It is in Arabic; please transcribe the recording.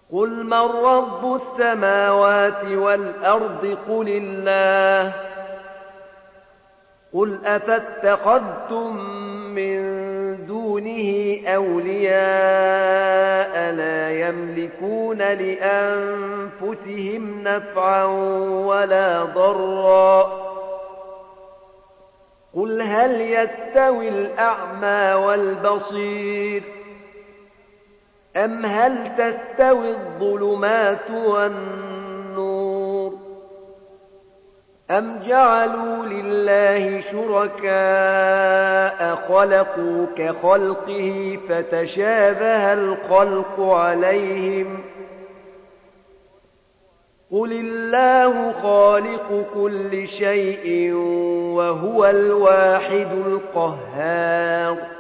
قل من رب السماوات والأرض قل الله قل أفاتخذتم من دونه أولياء لا يملكون لأنفسهم نفعا ولا ضرا قل هل يستوي الأعمى والبصير أم هل تستوي الظلمات والنور أم جعلوا لله شركاء خلقوا كخلقه فتشابه الخلق عليهم قل الله خالق كل شيء وهو الواحد القهار